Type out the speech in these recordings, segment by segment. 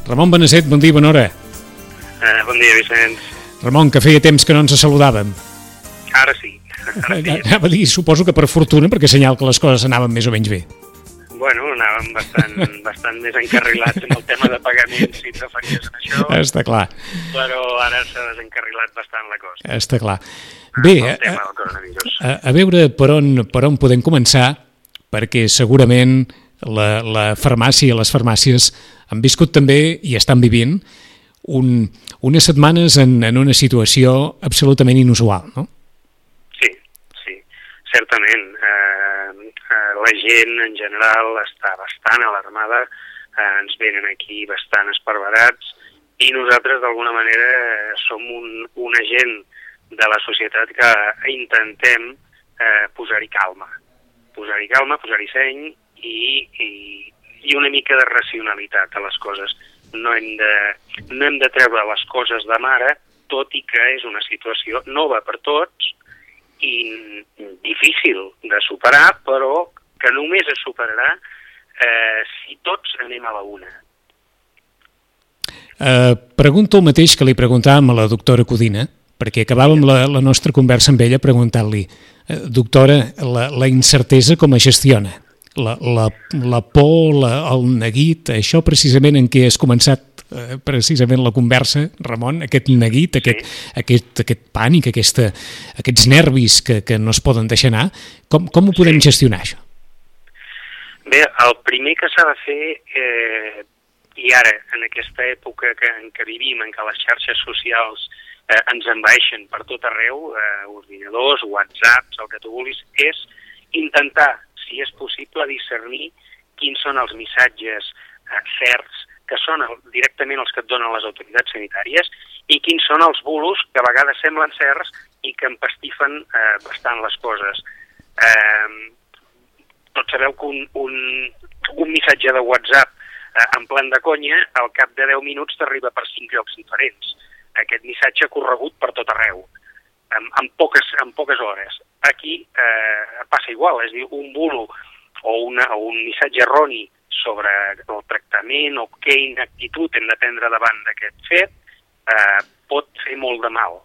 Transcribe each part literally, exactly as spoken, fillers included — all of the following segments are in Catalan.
Ramon Benasset, bon dia, bona hora. Eh, bon dia, Vicenç. Ramon, que feia temps que no ens saludàvem. Ara sí. Ara sí. Anava a dir, suposo que per fortuna, perquè senyal que les coses anaven més o menys bé. Bueno, anàvem bastant, bastant més encarrilats en el tema de pagaments, si et referies a això. Està clar. Però ara s'ha desencarrilat bastant la cosa. Està clar. Bé, el tema del coronavirus. A, a veure per on, per on podem començar, perquè segurament la, la farmàcia i les farmàcies han viscut també i estan vivint un, unes setmanes en, en una situació absolutament inusual, no? Sí, sí, certament. Eh, eh, la gent en general està bastant alarmada, eh, ens venen aquí bastant esparverats i nosaltres d'alguna manera som un, un agent de la societat que intentem eh, posar-hi calma. Posar-hi calma, posar-hi seny i, i, i una mica de racionalitat a les coses. No hem de, no hem de treure les coses de mare, tot i que és una situació nova per tots i difícil de superar, però que només es superarà eh, si tots anem a la una. Uh, pregunto el mateix que li preguntàvem a la doctora Codina, perquè acabàvem la, la nostra conversa amb ella preguntant-li, uh, doctora, la, la incertesa com es gestiona? La, la, la por, la, el neguit, això precisament en què has començat eh, precisament la conversa, Ramon, aquest neguit, aquest, sí. aquest, aquest pànic, aquesta, aquests nervis que, que no es poden deixar anar, com, com ho podem sí. gestionar, això? Bé, el primer que s'ha de fer, eh, i ara, en aquesta època que, en què vivim, en què les xarxes socials eh, ens envaeixen per tot arreu, eh, ordinadors, whatsapps, el que tu vulguis, és intentar, si és possible, discernir quins són els missatges eh, certs que són el, directament els que et donen les autoritats sanitàries i quins són els bulos que a vegades semblen certs i que empastifen eh, bastant les coses. Eh, tots sabeu que un, un, un missatge de WhatsApp eh, en plan de conya, al cap de deu minuts t'arriba per cinc llocs diferents. Aquest missatge ha corregut per tot arreu, en, en, poques, en poques hores. Aquí eh, passa igual, és a dir, un bulo o, una, o un missatge erroni sobre el tractament o quina actitud hem de prendre davant d'aquest fet eh, pot fer molt de mal.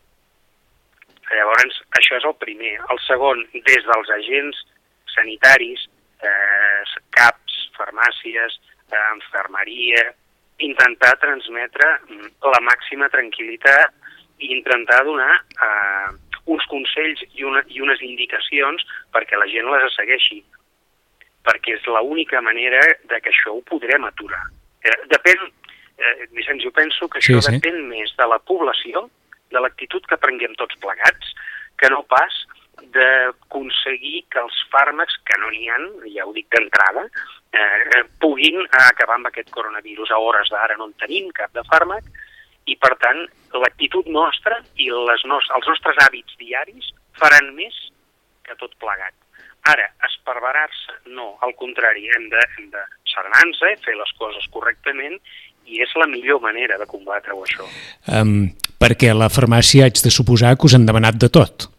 Llavors, això és el primer. El segon, des dels agents sanitaris, eh, CAPs, farmàcies, eh, infermeria, intentar transmetre la màxima tranquil·litat i intentar donar eh, uns consells i, una, i unes indicacions perquè la gent les segueixi, perquè és l'única manera de que això ho podrem aturar. Eh, depèn, eh, Vicenç, jo penso que això sí, sí. depèn més de la població, de l'actitud que prenguem tots plegats, que no pas d'aconseguir que els fàrmacs, que no n'hi ha, ja ho dic d'entrada, eh, puguin acabar amb aquest coronavirus. A hores d'ara no en tenim cap de fàrmac, i per tant l'actitud nostra i les nos els nostres hàbits diaris faran més que tot plegat. Ara, esparverar-se, no, al contrari, hem de, hem de serenar-nos, fer les coses correctament, i és la millor manera de combatre-ho, això. Um, perquè a la farmàcia haig de suposar que us han demanat de tot.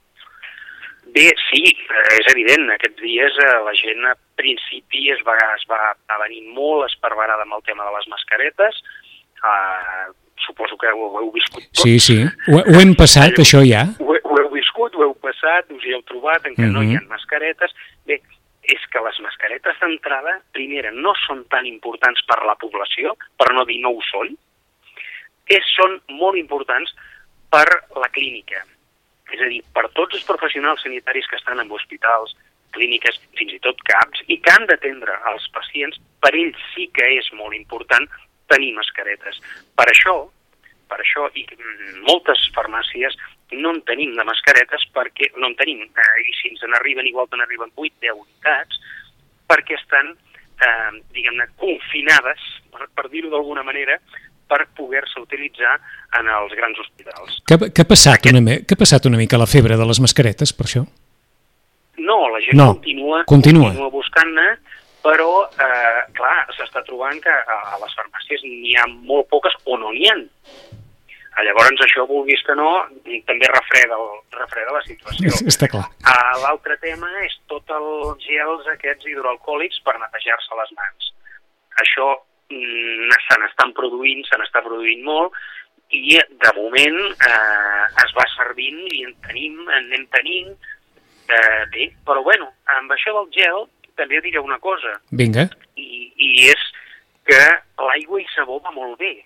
Bé, sí, és evident, aquests dies eh, la gent a principi es va, es va venir molt esparverada amb el tema de les mascaretes, eh, suposo que ho, ho heu viscut tot. Sí, sí, ho, ho hem passat, Allò, això ja. Ho, ho heu viscut, ho heu passat, us hi heu trobat, en què uh-huh. no hi ha mascaretes. Bé, és que les mascaretes d'entrada, primera, no són tan importants per la població, per no dir no ho són, és, són molt importants per la clínica. És a dir, per tots els professionals sanitaris que estan en hospitals, clíniques, fins i tot CAPs, i que han d'atendre els pacients, per ells sí que és molt important tenir mascaretes. Per això, per això i moltes farmàcies no en tenim de mascaretes perquè no en tenim, eh, i si ens n'arriben igual que n'arriben vuit deu unitats, perquè estan, eh, diguem-ne, confinades, per, per dir-ho d'alguna manera, per poder-se utilitzar en els grans hospitals. Què, què, ha passat Aquest... una, què ha passat una mica la febre de les mascaretes, per això? No, la gent no. continua, continua. continua buscant-ne, però, eh, clar, s'està trobant que a les farmàcies n'hi ha molt poques o no n'hi ha. Llavors, això, vulguis que no, també refreda, refreda la situació. Està clar. L'altre tema és tot els gels aquests hidroalcohòlics per netejar-se les mans. Això se n'estan produint, se n'està produint molt, i de moment eh, es va servint i en tenim, en anem tenint, eh, bé, però bueno, amb això del gel també diré una cosa. Vinga. I, i és que l'aigua i sabó va molt bé.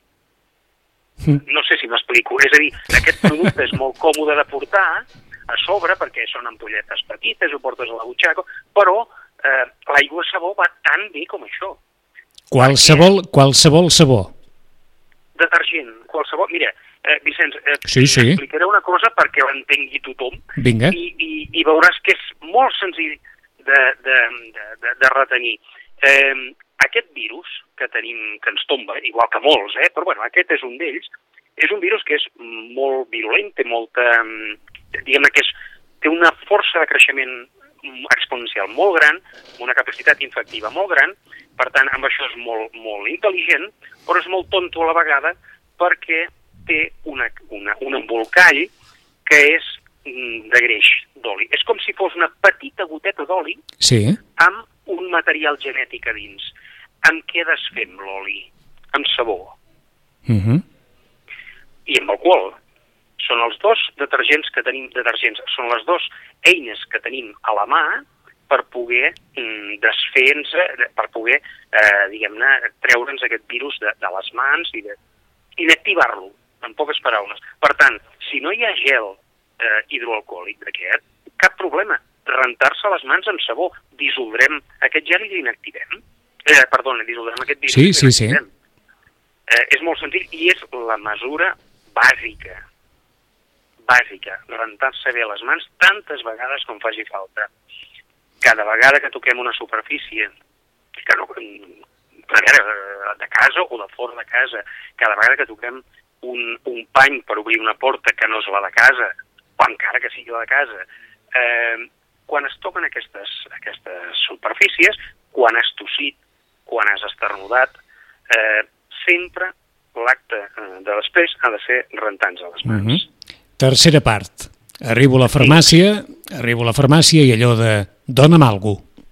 Mm. No sé si m'explico. És a dir, aquest producte és molt còmode de portar a sobre perquè són ampolletes petites, ho portes a la butxaca, però eh, l'aigua i sabó va tan bé com això. Qualsevol, qualsevol sabó. Detergent, qualsevol... Mira, eh, Vicenç, eh, sí, sí. explicaré una cosa perquè l'entengui tothom. Vinga. I, i, i veuràs que és molt senzill de, de, de, de, de retenir. Eh, aquest virus que tenim, que ens tomba, igual que molts, eh, però bueno, aquest és un d'ells, és un virus que és molt virulent, té molta... diguem-ne que és, té una força de creixement exponencial molt gran, una capacitat infectiva molt gran, per tant, amb això és molt, molt intel·ligent, però és molt tonto a la vegada perquè té una, una, un embolcall que és de greix d'oli. És com si fos una petita goteta d'oli sí. amb un material genètic a dins. Amb què desfem l'oli? Amb sabó. Uh-huh. I amb alcohol. Són els dos detergents que tenim, detergents, són les dues eines que tenim a la mà per poder mm, desfer-nos, per poder, eh, diguem-ne, treure'ns aquest virus de, de les mans i d'inactivar-lo, en poques paraules. Per tant, si no hi ha gel eh, hidroalcohòlic d'aquest, cap problema. Rentar-se les mans amb sabó, dissoldrem aquest gel i l'inactivem. Eh, perdona, dissoldrem aquest virus sí, i Sí, l'inactivem. sí. Eh, és molt senzill i és la mesura bàsica. bàsica, rentar-se bé les mans tantes vegades com faci falta. Cada vegada que toquem una superfície, que no, a veure, de casa o de fora de casa, cada vegada que toquem un, un pany per obrir una porta que no és la de casa, o encara que sigui la de casa, eh, quan es toquen aquestes, aquestes superfícies, quan has tossit, quan has esternudat, eh, sempre l'acte de després ha de ser rentar-nos les mans. Uh-huh. Tercera part. Arribo a la farmàcia, arribo a la farmàcia i allò de dona'm alguna cosa.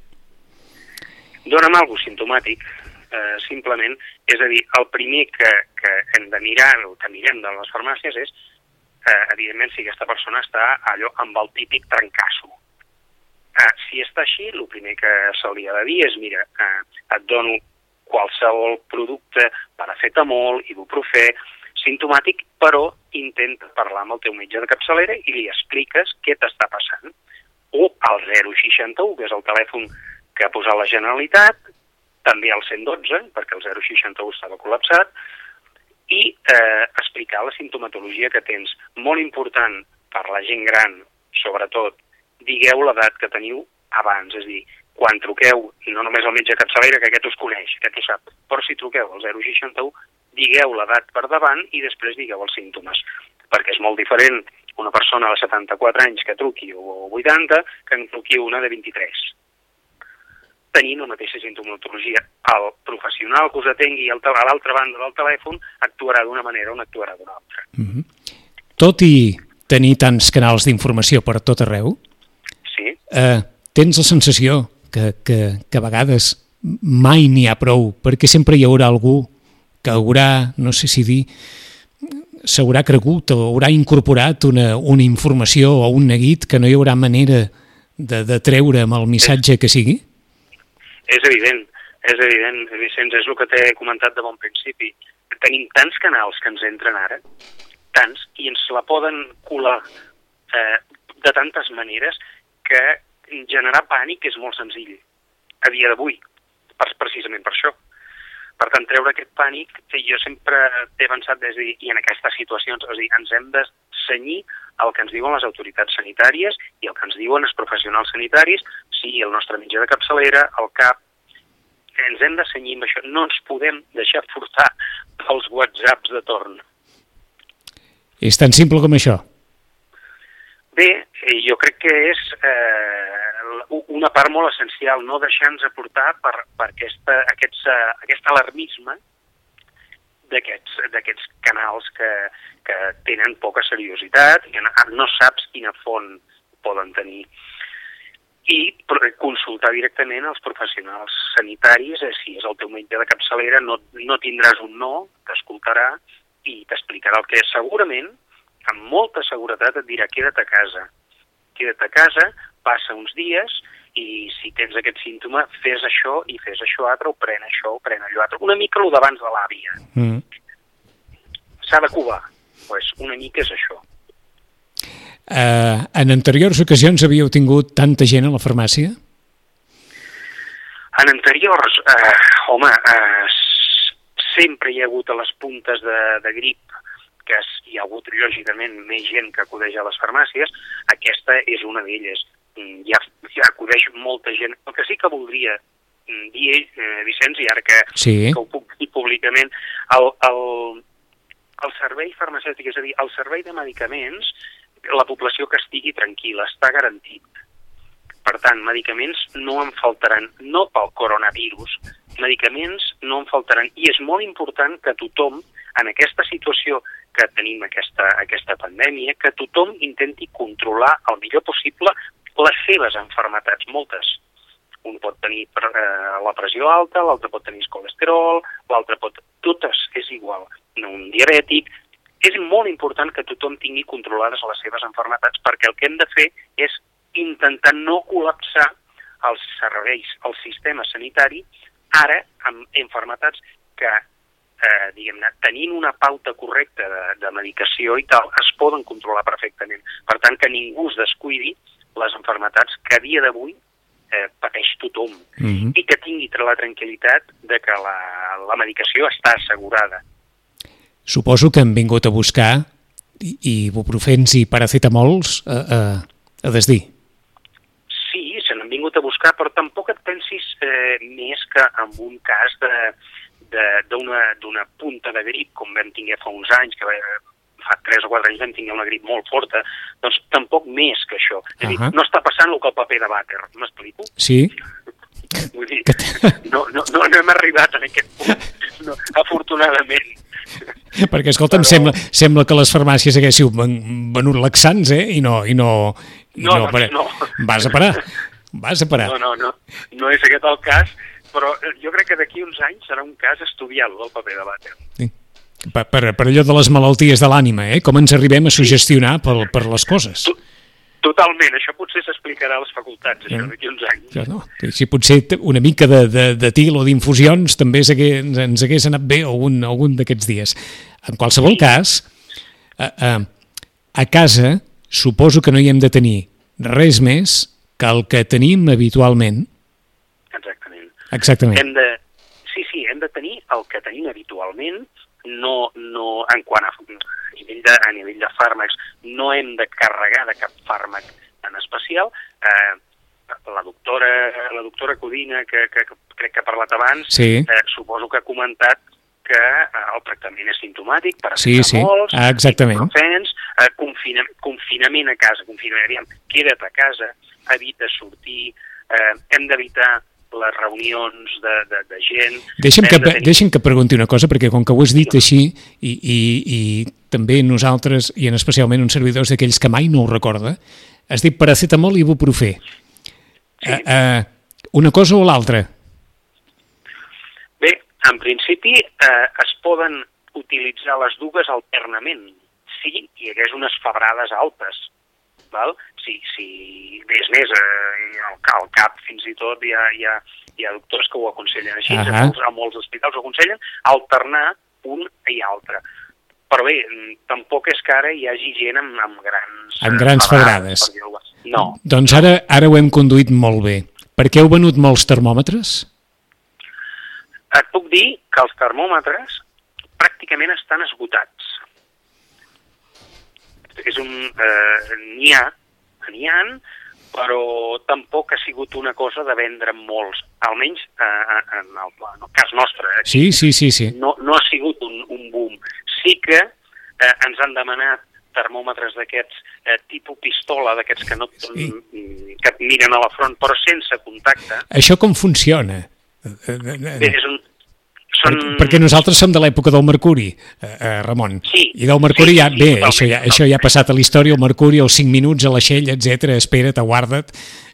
Dona'm alguna cosa simptomàtic, eh, simplement, és a dir, el primer que, que hem de mirar, el que mirem de les farmàcies és, eh, evidentment, si aquesta persona està allò amb el típic trencasso. Eh, si està així, el primer que se li ha de dir és, mira, eh, et dono qualsevol producte, paracetamol, ibuprofè, simptomàtic, però intenta parlar amb el teu metge de capçalera i li expliques què t'està passant. O al zero seixanta u, que és el telèfon que ha posat la Generalitat, també al cent i dotze, perquè el zero seixanta u estava col·lapsat, i eh, explicar la simptomatologia que tens. Molt important per la gent gran, sobretot, digueu l'edat que teniu abans, és a dir, quan truqueu, no només al metge de capçalera, que aquest us coneix, que aquest ho sap, però si truqueu al zero seixanta u, digueu l'edat per davant i després digueu els símptomes, perquè és molt diferent una persona de setanta-quatre anys que truqui o vuitanta que en truqui una de vint-i-tres. Tenint la mateixa sintomatologia, el professional que us atengui a l'altra banda del telèfon actuarà d'una manera o actuarà d'una altra. Mm-hmm. Tot i tenir tants canals d'informació per tot arreu, sí. eh, tens la sensació que, que, que a vegades mai n'hi ha prou, perquè sempre hi haurà algú que haurà, no sé si dir, s'haurà cregut o haurà incorporat una, una informació o un neguit que no hi haurà manera de, de treure amb el missatge que sigui? És evident, és evident, Vicenç, és el que t'he comentat de bon principi. Tenim tants canals que ens entren ara, tants, i ens la poden colar eh, de tantes maneres que generar pànic és molt senzill, a dia d'avui, precisament per això. Per tant, treure aquest pànic, jo sempre he pensat, és a dir, i en aquestes situacions, és a dir, ens hem de cenyir el que ens diuen les autoritats sanitàries i el que ens diuen els professionals sanitaris, sigui el nostre metge de capçalera, el CAP, ens hem de cenyir amb això. No ens podem deixar portar pels whatsapps de torn. És tan simple com això? Bé, jo crec que és eh, una part molt essencial, no deixar-nos aportar per, per aquesta, aquests, uh, aquest alarmisme d'aquests canals que, que tenen poca seriositat i que no, no saps quina font poden tenir. i consultar directament els professionals sanitaris, eh, si és el teu metge de capçalera, no, no tindràs un no, t'escoltarà i t'explicarà el que és. Segurament, amb molta seguretat et dirà queda't a casa, queda't a casa, passa uns dies i si tens aquest símptoma, fes això i fes això altre, o pren això, o pren allò altre. Una mica el d'abans de l'àvia. Mm. S'ha de covar. Pues una mica és això. Uh, en anteriors ocasions havíeu tingut tanta gent a la farmàcia? En anteriors, eh, home, eh, sempre hi ha hagut a les puntes de, de grip, que hi ha hagut, lògicament, més gent que acudeix a les farmàcies. Aquesta és una d'elles. Ja, ja acudeix molta gent. El que sí que voldria dir, eh, Vicenç, i ara que, sí. que ho puc dir públicament, el, el, el servei farmacèutic, és a dir, el servei de medicaments, la població que estigui tranquil·la, està garantit. Per tant, medicaments no en faltaran, no pel coronavirus, medicaments no en faltaran. I és molt important que tothom, en aquesta situació que tenim, aquesta, aquesta pandèmia, que tothom intenti controlar el millor possible les seves malalties, moltes. Un pot tenir eh, la pressió alta, l'altre pot tenir colesterol, l'altre pot... Totes és igual. Un diabètic... És molt important que tothom tingui controlades les seves malalties, perquè el que hem de fer és intentar no col·lapsar els serveis, el sistema sanitari, ara amb malalties que, eh, diguem-ne, tenint una pauta correcta de, de medicació i tal, es poden controlar perfectament. Per tant, que ningú es descuidi les malalties que a dia d'avui eh, pateix tothom, mm-hmm. i que tingui la tranquil·litat de que la, la medicació està assegurada. Suposo que han vingut a buscar ibuprofens i paracetamols a, a, a desdir. Sí, se n'han vingut a buscar, però tampoc et pensis eh, més que en un cas d'una punta de grip, com vam tinguer fa uns anys, que fa tres o quatre anys vam tinguer una grip molt forta, doncs tampoc més que això. És a dir, uh-huh. no està passant el que el paper de vàter, m'explico? Sí. Vull dir, no, no, no, no hem arribat en aquest punt, no, afortunadament. Perquè, escolta'm, Però... sembla, sembla que les farmàcies haguéssiu venut laxants, eh? I no... I no, i no, no, no. Vas a parar, vas a parar. No, no, no, no és aquest el cas, però jo crec que d'aquí uns anys serà un cas estudiat, el paper de vàter. Sí. Per, per, per allò de les malalties de l'ànima, eh? Com ens arribem a sugestionar per, per les coses. Tu... Totalment, això potser s'explicarà a les facultats, això, d'aquí uns anys. Ja, no. Si potser una mica de, de, de til o d'infusions també ens, ens hagués anat bé algun, algun d'aquests dies. En qualsevol sí. cas, a, a, a casa suposo que no hi hem de tenir res més que el que tenim habitualment. Exactament. Exactament. Hem de, sí, sí, hem de tenir el que tenim habitualment, no, no en quant a... A nivell, de, a nivell de fàrmacs, no hem de carregar de cap fàrmac en especial. Eh, la doctora la doctora Codina, que, que, que crec que ha parlat abans, sí. eh, suposo que ha comentat que eh, el tractament és simptomàtic, per sí, sí. Ah, exactament. Ibuprofens, eh, confina, confinament a casa, confinament, queda't a casa, evita sortir, eh, hem d'evitar les reunions de, de, de gent... Deixa'm que, de tenir... deixa'm que pregunti una cosa, perquè com que ho has dit així, i, i, i també nosaltres, i en especialment uns servidors d'aquells que mai no ho recorda, has dit paracetamol i ibuprofè. Sí. Uh, uh, una cosa o l'altra? Bé, en principi eh, es poden utilitzar les dues alternament, si hi hagués unes febrades altes. Val? Si, si és més, eh, al, al cap fins i tot hi ha, hi ha, hi ha doctors que ho aconsellen així, uh-huh. a, molts, a molts hospitals ho aconsellen, alternar un i altre. Però bé, tampoc és que ara hi hagi gent amb, amb grans... Amb grans febrades. febrades. No. Doncs ara, ara ho hem conduït molt bé. Per què heu venut molts termòmetres? Et puc dir que els termòmetres pràcticament estan esgotats. És un... Eh, n'hi ha, n'hi ha, però tampoc ha sigut una cosa de vendre molts, almenys eh, en, el, en el cas nostre. Eh? Sí, sí, sí, sí. No, no ha sigut un, un boom. Sí que eh, ens han demanat termòmetres d'aquests eh, tipus pistola, d'aquests que, no, sí. que et miren a la front, però sense contacte. Això com funciona? Bé, és un... Són... Perquè, perquè nosaltres som de l'època del mercuri, eh, eh, Ramon. Sí, I del mercuri sí, ja, sí, bé, totalment, això, ja, això ja ha passat a la història, el mercuri, els cinc minuts a l'aixell, etcètera, espera't, aguarda't,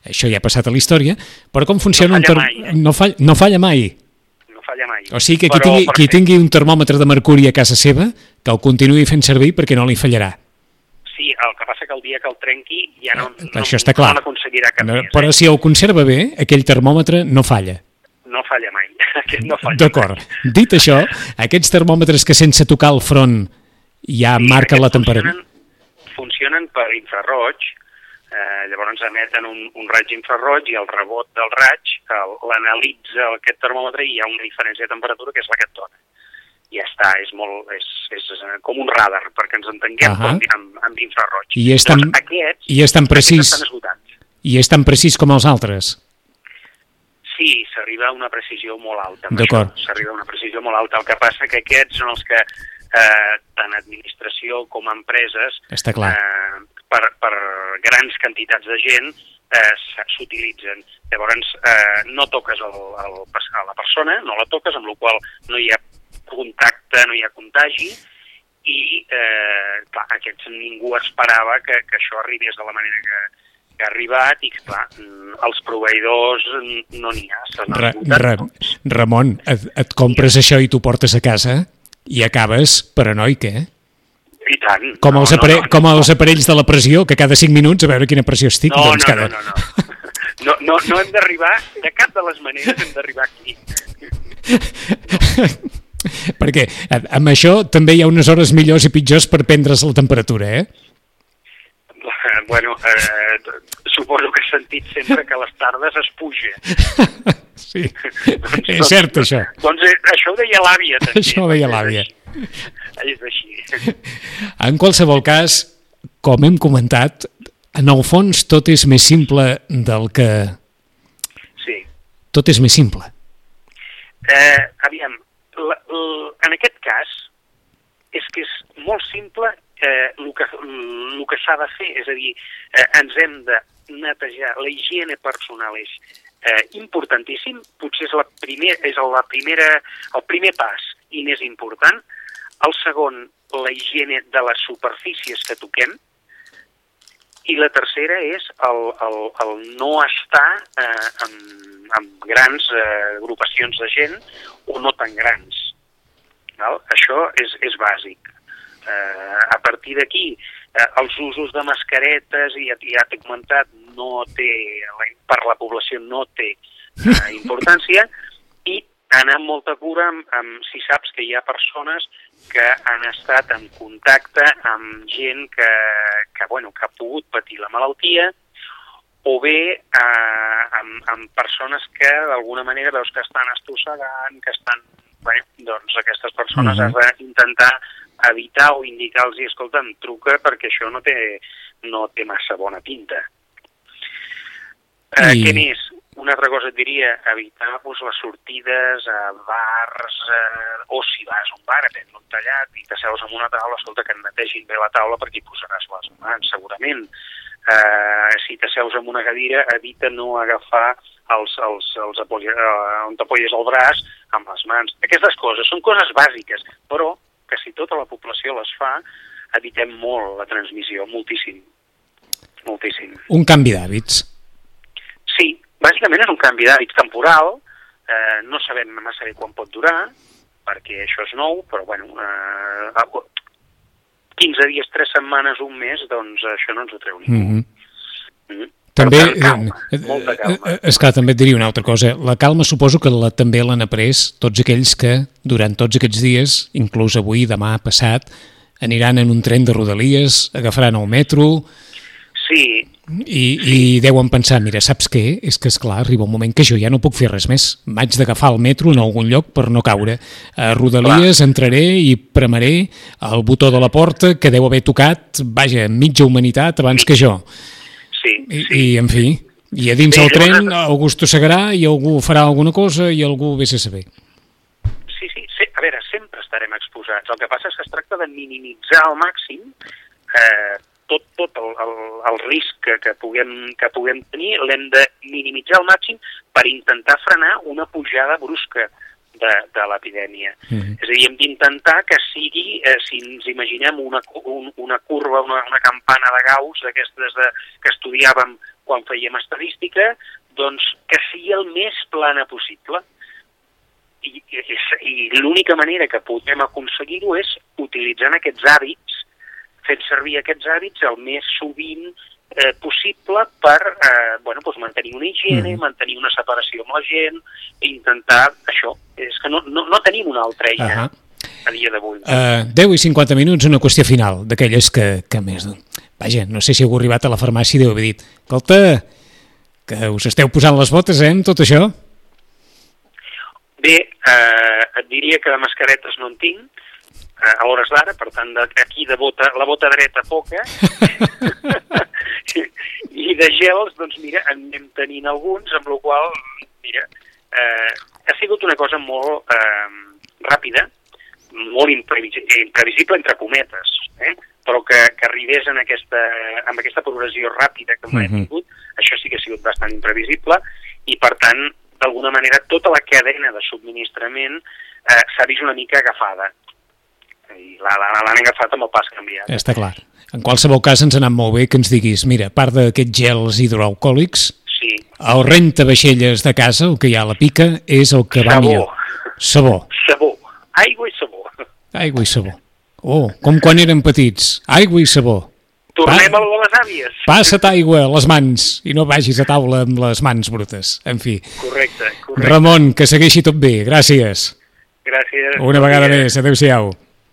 això ja ha passat a la història, però com funciona no un falla termòmetre... mai, eh? No, fall... no falla mai. No falla mai. O sigui que qui, però, tingui, qui tingui un termòmetre de mercuri a casa seva, que el continuï fent servir perquè no li fallarà. Sí, el que passa que el dia que el trenqui ja no, Eh, no, això està clar. no n'aconseguirà cap No, més. però Eh? si el conserva bé, aquell termòmetre no falla. No falla mai. Aquest no falla D'acord. mai. Dit això, aquests termòmetres que sense tocar el front ja Sí, marquen la aquests temperatura... Funcionen, funcionen per infraroig, eh, llavors emeten un, un raig infraroig i el rebot del raig l'analitza aquest termòmetre i hi ha una diferència de temperatura que és la que et dona. Ja està, és, molt, és, és com un radar, perquè ens entenguem uh -huh. amb, amb infraroig. I és tan, llavors, aquests, i és tan precís, estan esgotats. I és tan precís com els altres. Sí, s'arriba a una precisió molt alta. D'acord. S'arriba a una precisió molt alta. El que passa que aquests són els que eh, tant administració com empreses Està clar. Eh, per, per grans quantitats de gent eh, s'utilitzen. Llavors eh, no toques el, el, a la persona, no la toques, amb la qual no hi ha contacte, no hi ha contagi i eh, clar, aquests ningú esperava que, que això arribés de la manera que, que ha arribat i clar, els proveïdors no n'hi ha. Ra, Ra, Ramon, et, et compres sí. això i t'ho portes a casa i acabes paranoic, eh? I tant. Com, no, els, apare... no, no, com no. els aparells de la pressió, que cada cinc minuts a veure quina pressió estic. No, doncs no, cada... no, no, no. No, no, no hem d'arribar, de cap de les maneres hem d'arribar aquí. Perquè amb això també hi ha unes hores millors i pitjors per prendre's la temperatura, eh? Bueno, eh, suposo que he sentit sempre que a les tardes es puja. Sí, doncs, és cert doncs, això. Doncs eh, això ho deia l'àvia també. Això ho deia l'àvia. És així. En qualsevol cas, com hem comentat, en el fons tot és més simple del que... Sí. Tot és més simple. Eh, aviam, la, la, en aquest cas és que és molt simple eh, el que, el que s'ha de fer, és a dir, eh, ens hem de netejar, la higiene personal és eh, importantíssim, potser és, la primer, és la primera, el primer pas i més important. El segon, la higiene de les superfícies que toquem, i la tercera és el, el, el no estar eh, amb, amb grans eh, agrupacions de gent o no tan grans. Val? Això és, és bàsic. Eh, a partir d'aquí, eh, els usos de mascaretes, ja, ja t'he comentat, no té, per la població no té eh, importància, i anar amb molta cura amb, amb, si saps que hi ha persones que han estat en contacte amb gent que, que, bueno, que ha pogut patir la malaltia, o bé eh, amb, amb persones que d'alguna manera veus que estan estossegant, que estan... Bé, doncs aquestes persones uh-huh. has d'intentar evitar o indicar-los i escolta, em truca perquè això no té, no té massa bona pinta. Eh, I... Què més? Una altra cosa et diria, evitar doncs, les sortides a bars, eh, o si vas a un bar a prendre un tallat i t'asseus en una taula, escolta, que et netegin bé la taula perquè hi posaràs les mans, segurament. Eh, si t'asseus en una cadira, evita no agafar els, els, els apoya, eh, on t'apoyes el braç amb les mans. Aquestes coses són coses bàsiques, però que si tota la població les fa, evitem molt la transmissió, moltíssim. Moltíssim. Un canvi d'hàbits. Sí, bàsicament és un canvi d'hàbits temporal, eh, no sabem massa bé quan pot durar, perquè això és nou, però bueno, eh, quinze dies, tres setmanes, un mes, doncs això no ens ho treu ningú. Mm-hmm. Mm-hmm. També, tant, calma, molta calma. Esclar, també et diria una altra cosa. La calma suposo que la, també l'han après tots aquells que durant tots aquests dies, inclús avui, demà, passat, aniran en un tren de Rodalies, agafaran el metro... Sí. I, i deuen pensar, mira, saps què? És que, esclar, arriba un moment que jo ja no puc fer res més. M'haig d'agafar el metro en algun lloc per no caure. A Rodalies clar. Entraré i premaré el botó de la porta que deu haver tocat, vaja, mitja humanitat abans sí. que jo. Sí, I, sí. I, en fi, i a dins sí, el tren llavors... algú es tossegarà i algú farà alguna cosa i algú vés a saber. Sí, sí, sí, a veure, sempre estarem exposats. El que passa és que es tracta de minimitzar al màxim eh, tot, tot el, el, el risc que, que, puguem, que puguem tenir, l'hem de minimitzar al màxim per intentar frenar una pujada brusca de, de l'epidèmia. Mm-hmm. És a dir, hem d'intentar que sigui, eh, si ens imaginem una, un, una curva, una, una campana de Gauss, d'aquestes de, que estudiàvem quan fèiem estadística, doncs que sigui el més plana possible. I, i, i l'única manera que podem aconseguir-ho és utilitzant aquests hàbits, fent servir aquests hàbits el més sovint eh, possible per eh, bueno, doncs mantenir una higiene, mm. mantenir una separació amb la gent, i intentar això. És que no, no, no tenim una altra eina uh -huh. a dia d'avui. Uh, deu i cinquanta minuts, una qüestió final, d'aquelles que, que més... Vaja, no sé si heu arribat a la farmàcia i deu haver dit, escolta, que us esteu posant les botes, eh, amb tot això? Bé, eh, et diria que de mascaretes no en tinc, eh, a hores d'ara, per tant, de, aquí de bota, la bota dreta poca, i de gels, doncs mira, en anem tenint alguns, amb la qual cosa, mira, eh, ha sigut una cosa molt eh, ràpida, molt imprevisible, entre cometes, eh? però que, que arribés en aquesta, amb aquesta progressió ràpida que hem uh-huh. tingut, això sí que ha sigut bastant imprevisible, i per tant, d'alguna manera, tota la cadena de subministrament eh, s'ha vist una mica agafada. I l'han agafat amb el pas canviat. Està clar. En qualsevol cas, ens ha anat molt bé que ens diguis, mira, a part d'aquests gels hidroalcohòlics, sí. el rentavaixelles de casa, el que hi ha a la pica, és el que va sabó. millor. Sabó. Sabó. Aigua i sabó. Aigua i sabó. Oh, com quan érem petits. Aigua i sabó. Tornem pa... a les àvies. Passa't aigua a les mans i no vagis a taula amb les mans brutes. En fi. Correcte, correcte. Ramon, que segueixi tot bé. Gràcies. Gràcies. Una vegada més. Adéu-siau.